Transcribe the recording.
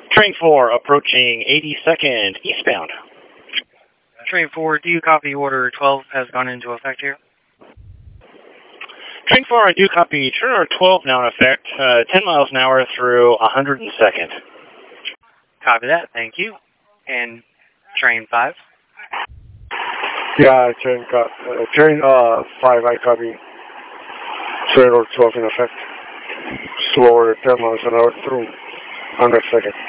Train 4 approaching 82nd eastbound. Train 4, do you copy order 12 has gone into effect here? Train 4, I do copy. Order 12 now in effect, 10 miles an hour through 102nd. Copy that, thank you. And Train 5? Yeah, train 5, I copy. Train order 12 in effect. Slower 10 miles an hour through 102nd.